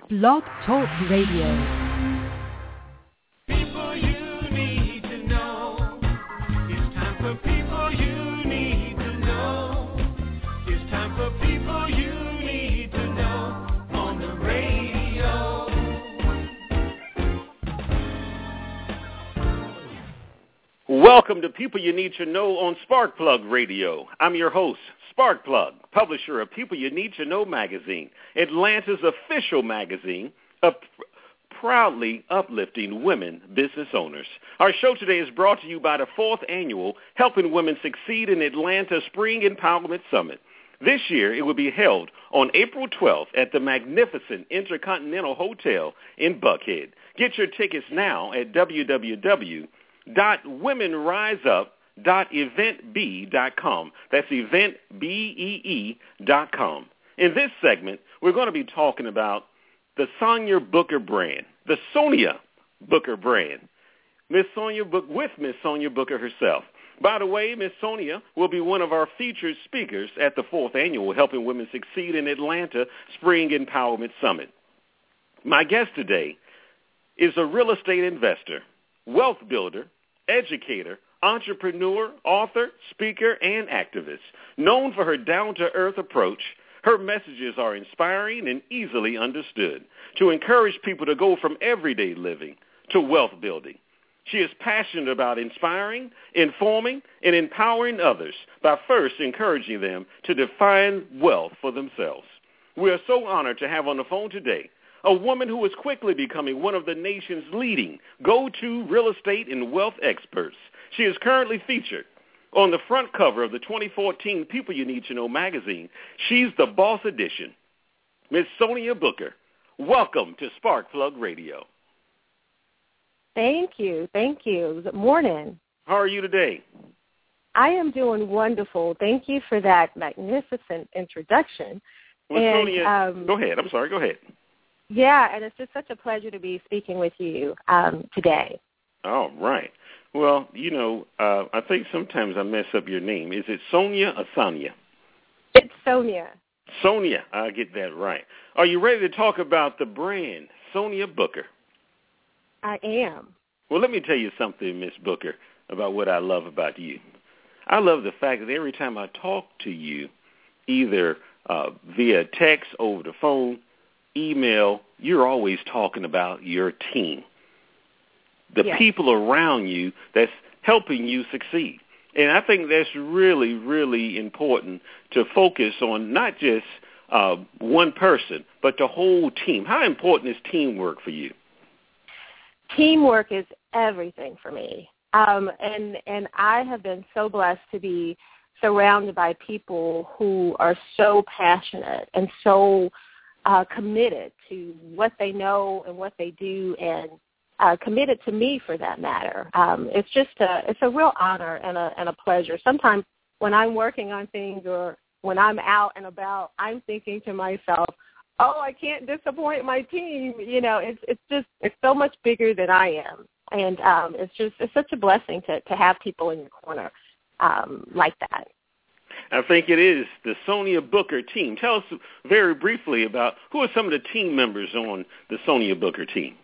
Blog Talk Radio. Welcome to People You Need to Know on Sparkplug Radio. I'm your host, Sparkplug, publisher of People You Need to Know magazine, Atlanta's official magazine of proudly uplifting women business owners. Our show today is brought to you by the 4th annual Helping Women Succeed in Atlanta Spring Empowerment Summit. This year, it will be held on April 12th at the magnificent Intercontinental Hotel in Buckhead. Get your tickets now at www.womenriseup.eventbee.com. That's eventbee.com. In this segment, we're going to be talking about the Sonia Booker brand, the Sonia Booker brand. Miss Sonia Booker herself. By the way, Miss Sonia will be one of our featured speakers at the 4th annual Helping Women Succeed in Atlanta Spring Empowerment Summit. My guest today is a real estate investor, wealth builder, educator, entrepreneur, author, speaker, and activist. Known for her down-to-earth approach, her messages are inspiring and easily understood to encourage people to go from everyday living to wealth building. She is passionate about inspiring, informing, and empowering others by first encouraging them to define wealth for themselves. We are so honored to have on the phone today a woman who is quickly becoming one of the nation's leading go-to real estate and wealth experts. She is currently featured on the front cover of the 2014 People You Need to Know magazine. She's the boss edition. Miss Sonia Booker, welcome to Sparkplug Radio. Thank you. Good morning. How are you today? I am doing wonderful. Thank you for that magnificent introduction. Well, Sonia, go ahead. I'm sorry. Go ahead. Yeah, and it's just such a pleasure to be speaking with you today. All right. Well, I think sometimes I mess up your name. Is it Sonia or Sonia? It's Sonia. Sonia, I get that right. Are you ready to talk about the brand, Sonia Booker? I am. Well, let me tell you something, Miss Booker, about what I love about you. I love the fact that every time I talk to you, either via text, over the phone, email, you're always talking about your team, the people around you that's helping you succeed. And I think that's really, really important to focus on not just one person, but the whole team. How important is teamwork for you? Teamwork is everything for me. And I have been so blessed to be surrounded by people who are so passionate and so committed to what they know and what they do, and committed to me for that matter. It's a real honor and a pleasure. Sometimes when I'm working on things or when I'm out and about, I'm thinking to myself, oh, I can't disappoint my team. It's so much bigger than I am. And it's such a blessing to have people in your corner like that. I think it is the Sonia Booker team. Tell us very briefly about who are some of the team members on the Sonia Booker team.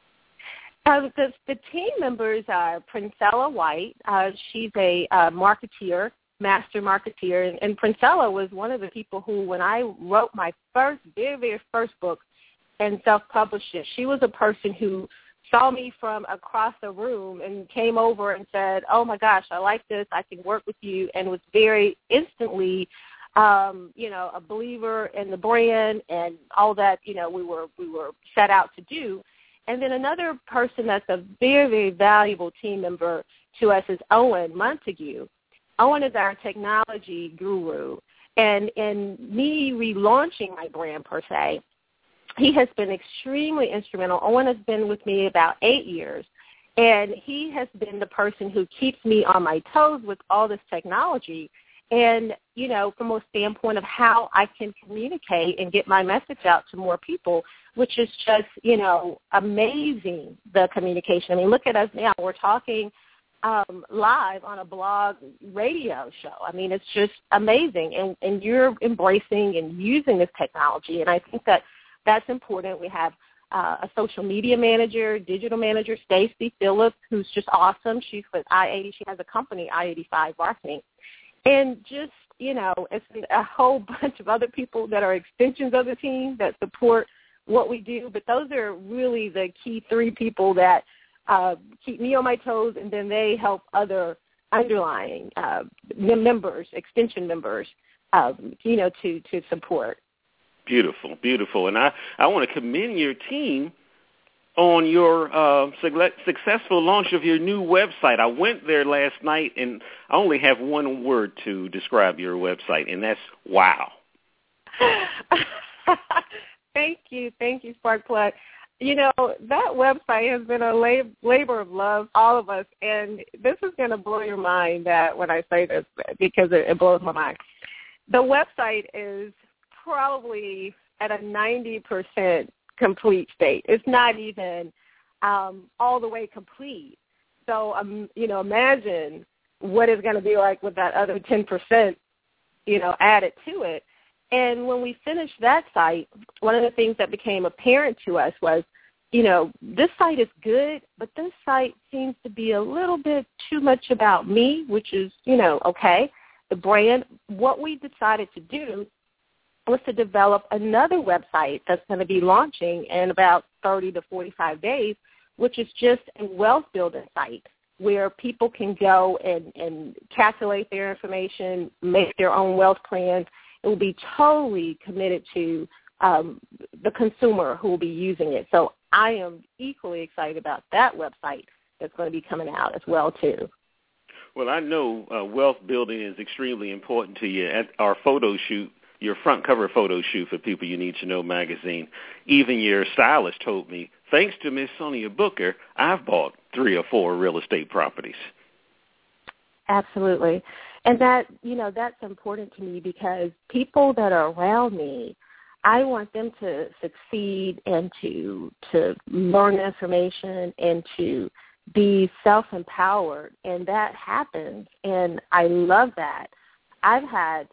The team members are Princella White. She's a marketeer, master marketeer, and Princella was one of the people who, when I wrote my very, very first book and self-published it, she was a person who saw me from across the room and came over and said, oh, my gosh, I like this. I can work with you, and was very instantly, a believer in the brand and all that, we were set out to do. And then another person that's a very, very valuable team member to us is Owen Montague. Owen is our technology guru. And in me relaunching my brand, per se, he has been extremely instrumental. Owen has been with me about 8 years, and he has been the person who keeps me on my toes with all this technology. And, from a standpoint of how I can communicate and get my message out to more people, which is just, amazing, the communication. I mean, look at us now. We're talking live on a blog radio show. I mean, it's just amazing. And you're embracing and using this technology. And I think that that's important. We have a social media manager, digital manager, Stacy Phillips, who's just awesome. She's with I-80. She has a company, I-85 Marketing. And just, it's a whole bunch of other people that are extensions of the team that support what we do. But those are really the key three people that keep me on my toes, and then they help other underlying members, extension members, to support. Beautiful, beautiful. And I want to commend your team on your successful launch of your new website. I went there last night, and I only have one word to describe your website, and that's wow. Thank you, Sparkplug. That website has been a labor of love, all of us, and this is going to blow your mind that when I say this, because it blows my mind. The website is probably at a 90% complete state. It's not even all the way complete. So, imagine what it's going to be like with that other 10%, added to it. And when we finished that site, one of the things that became apparent to us was, this site is good, but this site seems to be a little bit too much about me, which is, okay, the brand. What we decided to do was to develop another website that's going to be launching in about 30 to 45 days, which is just a wealth building site where people can go and calculate their information, make their own wealth plans. It will be totally committed to the consumer who will be using it. So I am equally excited about that website that's going to be coming out as well, too. Well, I know wealth building is extremely important to you. At our photo shoot, your front cover photo shoot for People You Need to Know magazine, even your stylist told me, thanks to Miss Sonia Booker, I've bought 3 or 4 real estate properties. Absolutely. And that, that's important to me because people that are around me, I want them to succeed and to learn information and to be self-empowered, and that happens, and I love that. I've had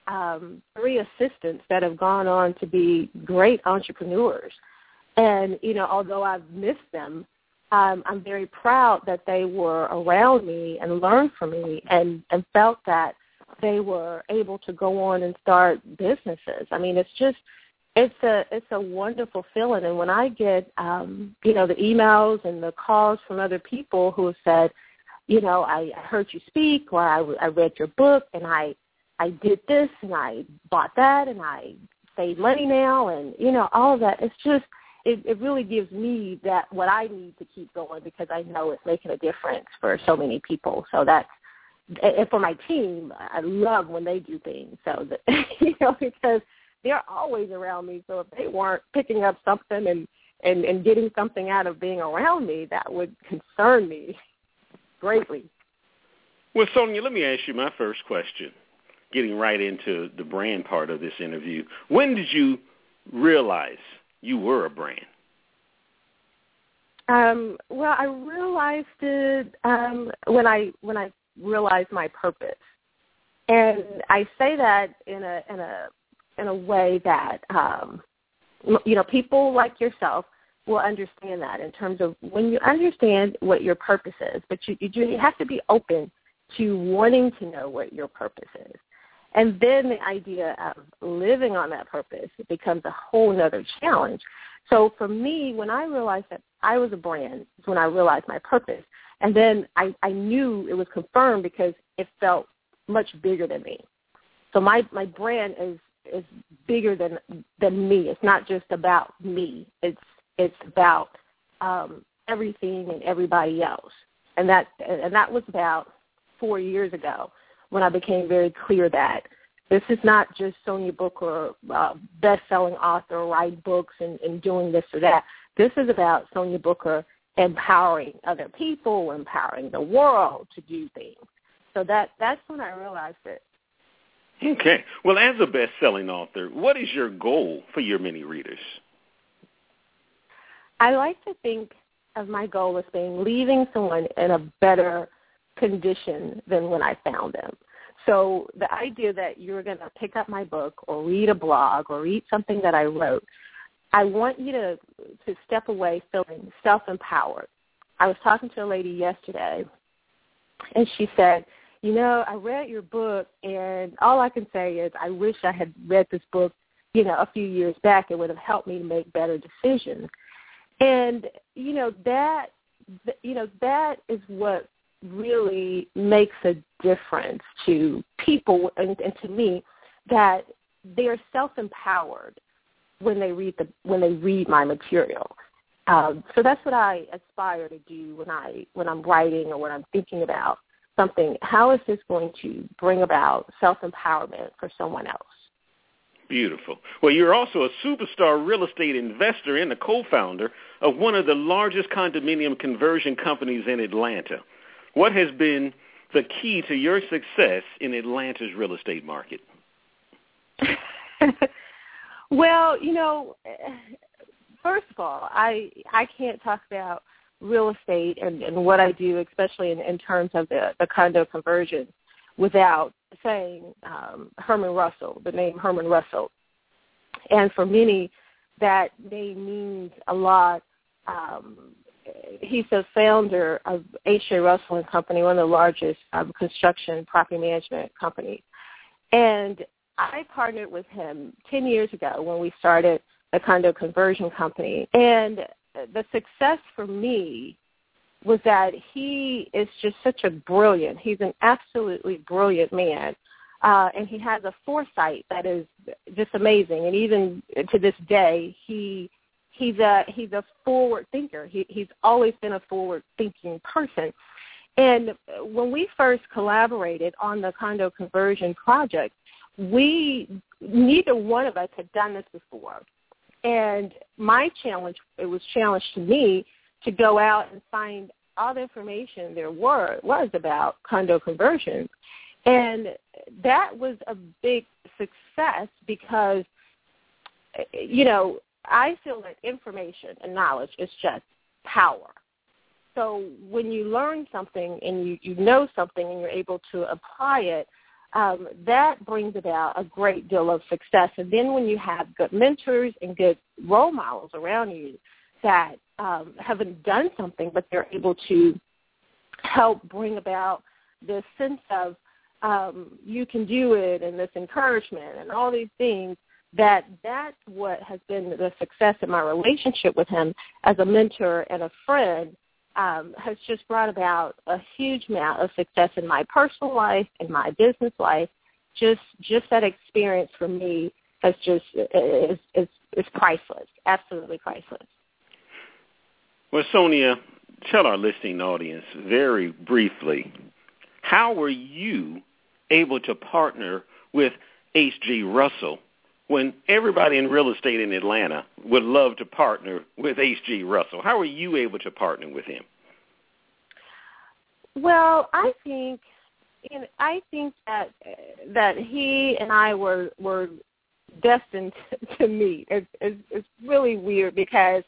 3 assistants that have gone on to be great entrepreneurs, and, although I've missed them, I'm very proud that they were around me and learned from me and felt that they were able to go on and start businesses. I mean, it's a wonderful feeling. And when I get, the emails and the calls from other people who have said, I heard you speak, or I read your book, and I did this, and I bought that, and I save money now, and, all of that. It's just, it really gives me that what I need to keep going because I know it's making a difference for so many people. So that's, and for my team, I love when they do things. So, that, because they're always around me. So if they weren't picking up something and getting something out of being around me, that would concern me greatly. Well, Sonia, let me ask you my first question, getting right into the brand part of this interview. When did you realize you were a brand? Well, I realized it when I realized my purpose, and I say that in a way that people like yourself will understand that in terms of when you understand what your purpose is, but you have to be open to wanting to know what your purpose is. And then the idea of living on that purpose becomes a whole other challenge. So for me, when I realized that I was a brand, is when I realized my purpose. And then I knew it was confirmed because it felt much bigger than me. So my brand is bigger than me. It's not just about me. It's about everything and everybody else. And that was about 4 years ago when I became very clear that this is not just Sonia Booker, best-selling author, write books and doing this or that. This is about Sonia Booker empowering other people, empowering the world to do things. So that's when I realized it. Okay. Well, as a best-selling author, what is your goal for your many readers? I like to think of my goal as being leaving someone in a better condition than when I found them. So the idea that you're going to pick up my book or read a blog or read something that I wrote, I want you to step away feeling self-empowered. I was talking to a lady yesterday, and she said, I read your book, and all I can say is I wish I had read this book, a few years back. It would have helped me to make better decisions. And, that is what really makes a difference to people and to me, that they're self-empowered when they read my material. So that's what I aspire to do when I'm writing or when I'm thinking about something. How is this going to bring about self-empowerment for someone else? Beautiful. Well, you're also a superstar real estate investor and a co-founder of one of the largest condominium conversion companies in Atlanta. What has been the key to your success in Atlanta's real estate market? Well, first of all, I can't talk about real estate and what I do, especially in terms of the condo conversion, without saying Herman Russell, the name Herman Russell. And for many, that name means a lot. He's the founder of H.J. Russell & Company, one of the largest construction property management companies. And I partnered with him 10 years ago when we started the condo conversion company. And the success for me was that he is just such he's an absolutely brilliant man. And he has a foresight that is just amazing. And even to this day, he's a forward thinker. He's always been a forward-thinking person. And when we first collaborated on the condo conversion project, neither one of us had done this before. And it was challenge to me to go out and find all the information there was about condo conversion. And that was a big success because, I feel that information and knowledge is just power. So when you learn something and you know something and you're able to apply it, that brings about a great deal of success. And then when you have good mentors and good role models around you that haven't done something, but they're able to help bring about this sense of you can do it and this encouragement and all these things, that's what has been the success in my relationship with him as a mentor and a friend. Has just brought about a huge amount of success in my personal life, in my business life. Just that experience for me has just is priceless, absolutely priceless. Well, Sonia, tell our listening audience very briefly, how were you able to partner with H.G. Russell when everybody in real estate in Atlanta would love to partner with H.G. Russell? How were you able to partner with him? Well, I think that he and I were destined to meet. It's really weird because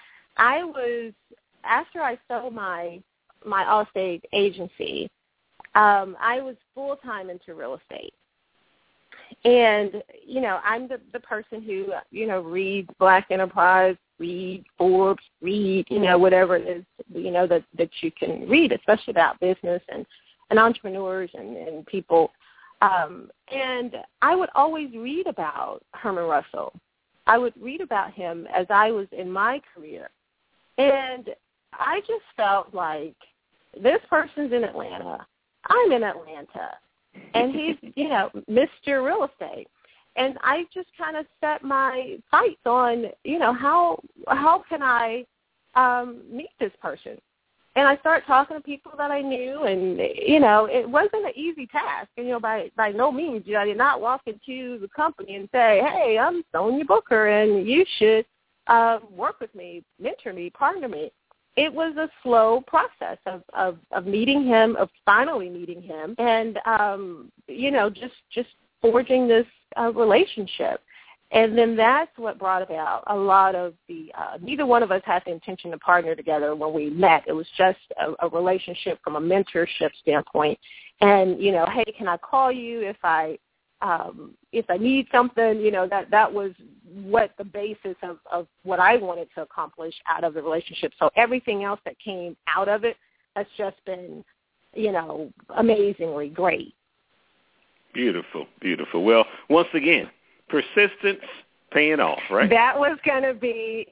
after I sold my Allstate agency, I was full-time into real estate. And, I'm the person who, reads Black Enterprise, read Forbes, read, whatever it is, that you can read, especially about business and entrepreneurs and people. And I would always read about Herman Russell. I would read about him as I was in my career. And I just felt like this person's in Atlanta. I'm in Atlanta. And he's, Mr. Real Estate. And I just kind of set my sights on, how can I meet this person? And I started talking to people that I knew, and, it wasn't an easy task. And, by no means, I did not walk into the company and say, hey, I'm Sonia Booker, and you should work with me, mentor me, partner me. It was a slow process of meeting him, of finally meeting him, and, just forging this relationship. And then that's what brought about a lot of the, neither one of us had the intention to partner together when we met. It was just a relationship from a mentorship standpoint. And, hey, can I call you if I need something? That was what the basis of what I wanted to accomplish out of the relationship. So everything else that came out of it has just been, amazingly great. Beautiful, beautiful. Well, once again, persistence paying off, right? That was going to be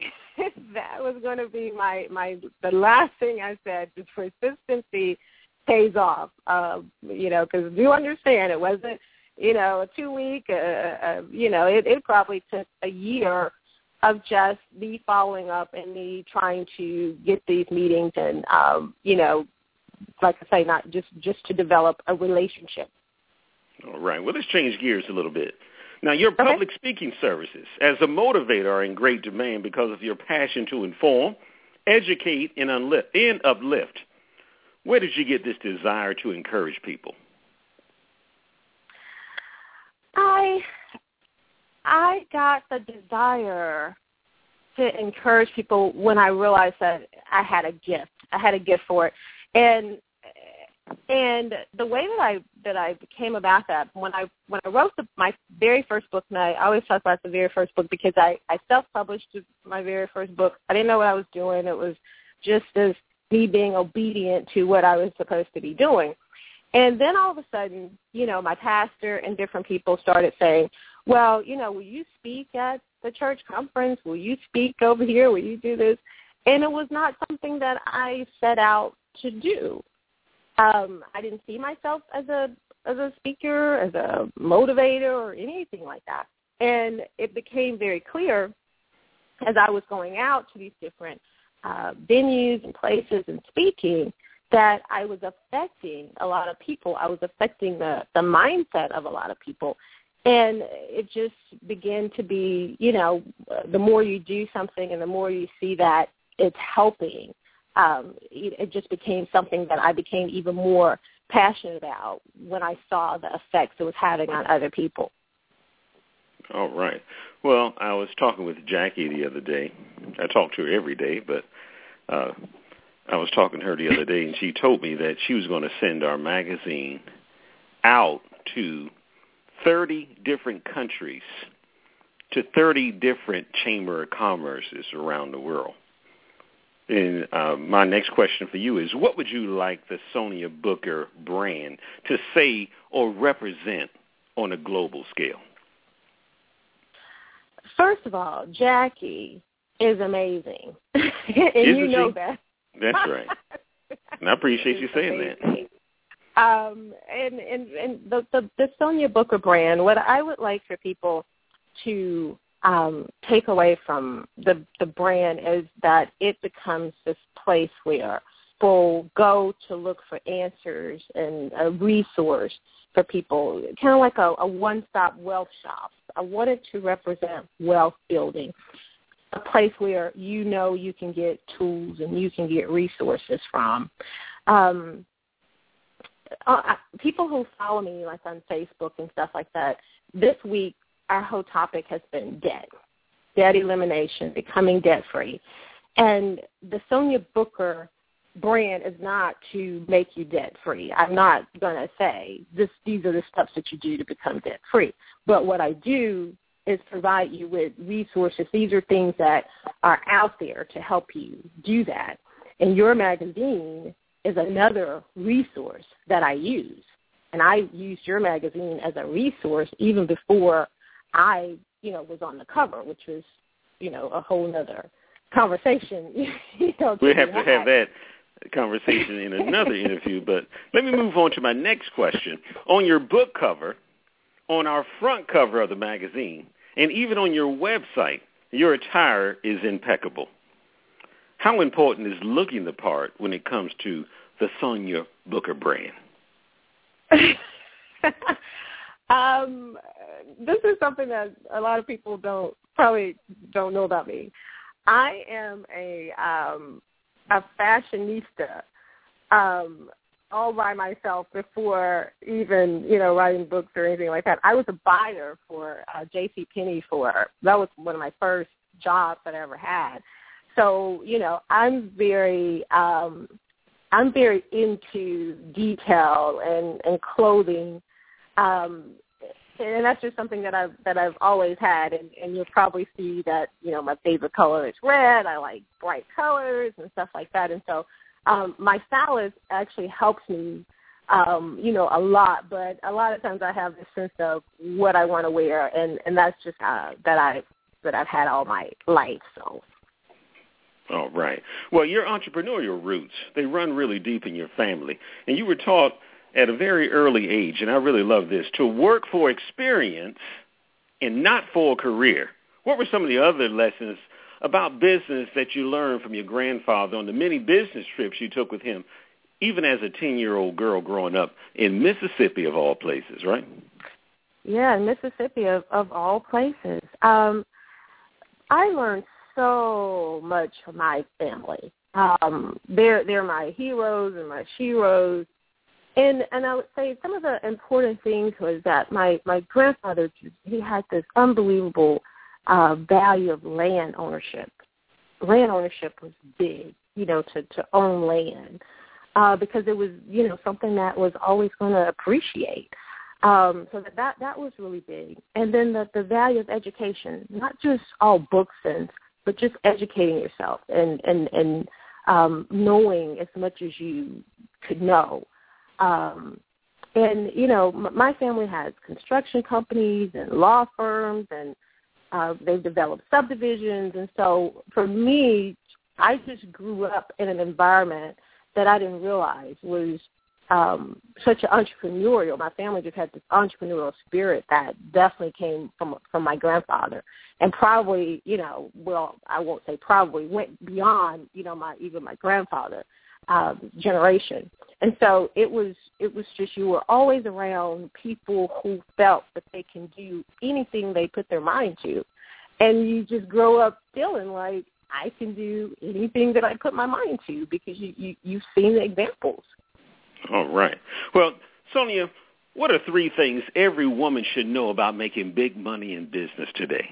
the last thing I said. The persistency pays off, because you understand it wasn't, a 2-week, it probably took a year of just me following up and me trying to get these meetings and, like I say, not just to develop a relationship. All right. Well, let's change gears a little bit. Now, your public speaking services as a motivator are in great demand because of your passion to inform, educate, and uplift. Where did you get this desire to encourage people? I got the desire to encourage people when I realized that I had a gift. I had a gift for it. And the way that I came about that, when I wrote my very first book, and I always talk about the very first book because I self-published my very first book. I didn't know what I was doing. It was just as me being obedient to what I was supposed to be doing. And then all of a sudden, my pastor and different people started saying, well, will you speak at the church conference? Will you speak over here? Will you do this? And it was not something that I set out to do. I didn't see myself as a speaker, as a motivator, or anything like that. And it became very clear as I was going out to these different venues and places and speaking that I was affecting a lot of people. I was affecting the mindset of a lot of people. And it just began to be, the more you do something and the more you see that it's helping, it just became something that I became even more passionate about when I saw the effects it was having on other people. All right. Well, I was talking with Jackie the other day. I talk to her every day, but I was talking to her the other day, and she told me that she was going to send our magazine out to 30 different countries, to 30 different Chamber of Commerces around the world. And my next question for you is, what would you like the Sonia Booker brand to say or represent on a global scale? First of all, Jackie is amazing. And Isn't know she? that. That's right. And I appreciate you saying that. And the Sonia Booker brand, what I would like for people to take away from the brand is that it becomes this place where people go to look for answers and a resource for people, kind of like a one-stop wealth shop. I wanted to represent wealth building, a place where you can get tools and you can get resources from. People who follow me, like on Facebook and stuff like that, this week our whole topic has been debt elimination, becoming debt-free. And the Sonia Booker brand is not to make you debt-free. I'm not going to say these are the steps that you do to become debt-free. But what I do is provide you with resources. These are things that are out there to help you do that. And your magazine is another resource that I use. And I used your magazine as a resource even before I, was on the cover, which was, a whole nother conversation. We'll have to have that conversation in another interview. But let me move on to my next question. On your book cover, on our front cover of the magazine, and even on your website, your attire is impeccable. How important is looking the part when it comes to the Sonia Booker brand? This is something that a lot of people probably don't know about me. I am a fashionista all by myself before even, writing books or anything like that. I was a buyer for JCPenney that was one of my first jobs that I ever had. So, I'm very into detail and clothing. and that's just something that I've always had, and you'll probably see that, you know, my favorite color is red. I like bright colors and stuff like that, and so my stylist actually helps me, you know, a lot. But a lot of times I have this sense of what I want to wear, and that's just that I've had all my life. So. All right. Well, your entrepreneurial roots, they run really deep in your family, and you were taught at a very early age, and I really love this, to work for experience and not for a career. What were some of the other lessons about business that you learned from your grandfather on the many business trips you took with him, even as a 10-year-old girl growing up in Mississippi, of all places, right? Yeah, in Mississippi, of all places. I learned so much from my family. They're my heroes and my sheroes. And I would say some of the important things was that my grandfather, he had this unbelievable value of land ownership. Land ownership was big, you know, to own land, because it was, you know, something that was always going to appreciate. So that was really big. And then the value of education, not just all books but just educating yourself and knowing as much as you could know. And, you know, my family has construction companies and law firms, and they've developed subdivisions. And so for me, I just grew up in an environment that I didn't realize was such an entrepreneurial. My family just had this entrepreneurial spirit that definitely came from my grandfather, and probably, you know, well, I won't say probably, went beyond, you know, even my grandfather generation. And so it was just, you were always around people who felt that they can do anything they put their mind to, and you just grow up feeling like I can do anything that I put my mind to because you've seen the examples. All right. Well, Sonia, what are 3 things every woman should know about making big money in business today?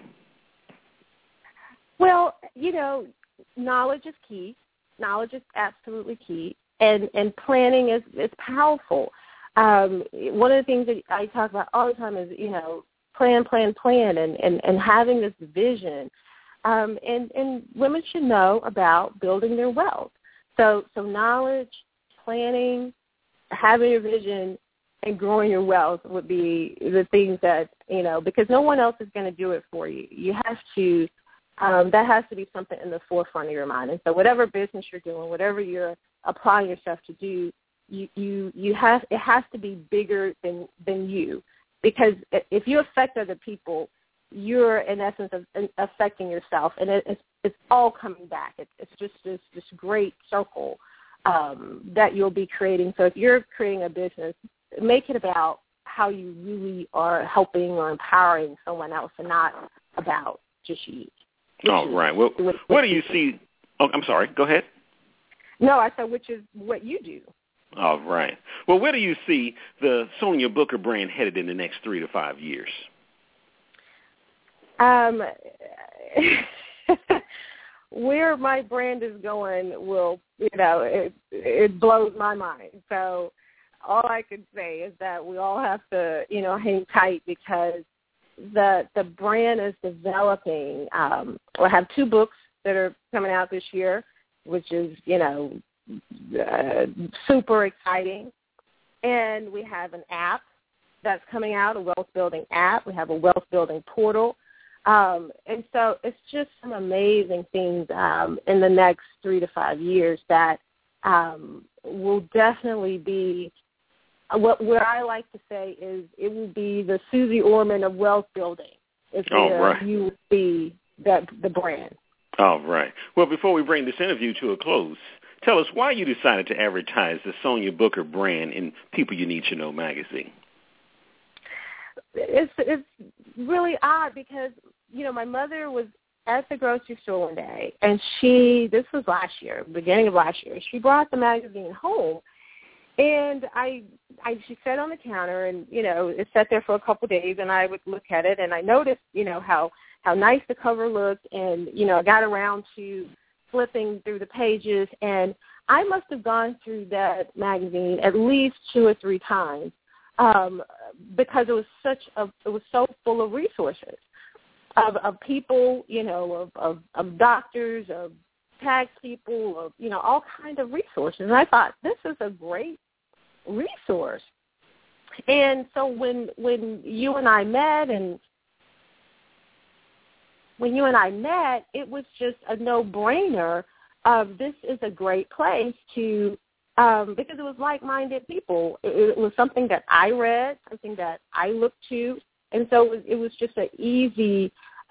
Well, you know, knowledge is key. Knowledge is absolutely key. And planning is powerful. One of the things that I talk about all the time is, you know, plan, and having this vision. And women should know about building their wealth. So knowledge, planning, having a vision, and growing your wealth would be the things that, you know, because no one else is going to do it for you. You have to, that has to be something in the forefront of your mind. And so whatever business you're doing, whatever you're applying yourself to do, it has to be bigger than you. Because if you affect other people, you're in essence affecting yourself, and it's all coming back. It's just this great circle that you'll be creating. So if you're creating a business, make it about how you really are helping or empowering someone else, and not about just you. All right. Well, what do you see? Oh, I'm sorry. Go ahead. No, I said which is what you do. All right. Well, where do you see the Sonia Booker brand headed in the next 3 to 5 years? Where my brand is going will, you know, it blows my mind. So all I can say is that we all have to, you know, hang tight, because the brand is developing. I have 2 books that are coming out this year, which is, you know, super exciting. And we have an app that's coming out, a wealth building app. We have a wealth building portal. And so it's just some amazing things in the next 3 to 5 years that will definitely be what I like to say is it will be the Susie Orman of wealth building. It's where you will see the brand. All right. Well, before we bring this interview to a close, tell us why you decided to advertise the Sonia Booker brand in People You Need to Know magazine. It's really odd because, you know, my mother was at the grocery store one day, and this was last year, beginning of last year, she brought the magazine home, and she sat on the counter, and, you know, it sat there for a couple of days, and I would look at it, and I noticed, you know, how nice the cover looked, and, you know, I got around to flipping through the pages, and I must have gone through that magazine at least 2 or 3 times because it was so full of resources of people, of doctors, of tax people, of all kinds of resources. And I thought, this is a great resource. And so when you and I met, it was just a no-brainer of this is a great place to, because it was like-minded people. It was something that I read, something that I looked to, and so it was just an easy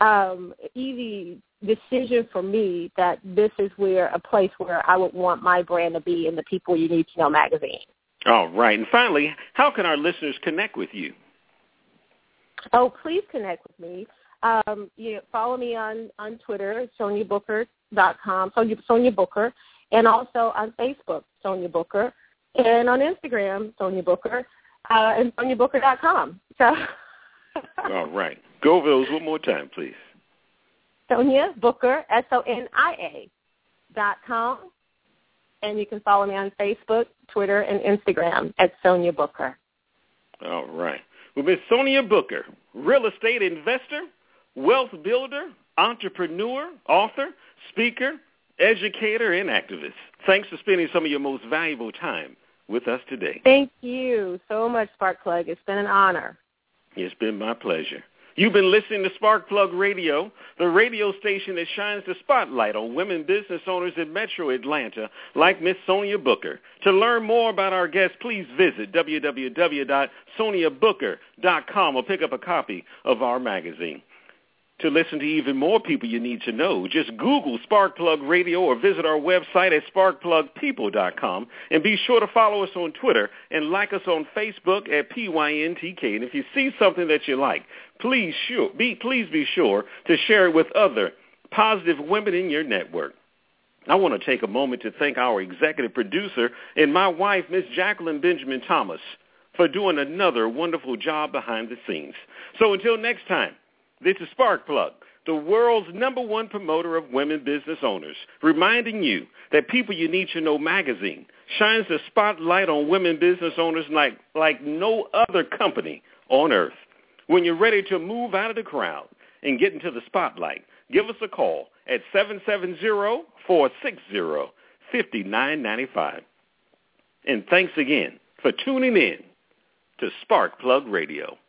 decision for me that this is a place where I would want my brand to be in the People You Need to Know magazine. All right. And finally, how can our listeners connect with you? Oh, please connect with me. Follow me on Twitter, SoniaBooker.com, Sonia Booker, and also on Facebook, Sonia Booker, and on Instagram, Sonia Booker, and SoniaBooker.com. So. All right. Go over those one more time, please. Sonia Booker, SONIA.com. And you can follow me on Facebook, Twitter, and Instagram at Sonia Booker. All right. Well, Miss Sonia Booker, real estate investor, wealth builder, entrepreneur, author, speaker, educator, and activist. Thanks for spending some of your most valuable time with us today. Thank you so much, Sparkplug. It's been an honor. It's been my pleasure. You've been listening to Sparkplug Radio, the radio station that shines the spotlight on women business owners in Metro Atlanta like Miss Sonia Booker. To learn more about our guests, please visit www.soniabooker.com or pick up a copy of our magazine. To listen to even more people you need to know, just Google Sparkplug Radio or visit our website at sparkplugpeople.com. And be sure to follow us on Twitter and like us on Facebook at PYNTK. And if you see something that you like, please be sure to share it with other positive women in your network. I want to take a moment to thank our executive producer and my wife, Miss Jacqueline Benjamin Thomas, for doing another wonderful job behind the scenes. So until next time, this is Sparkplug, the world's #1 promoter of women business owners, reminding you that People You Need to Know magazine shines the spotlight on women business owners like no other company on earth. When you're ready to move out of the crowd and get into the spotlight, give us a call at 770-460-5995. And thanks again for tuning in to Sparkplug Radio.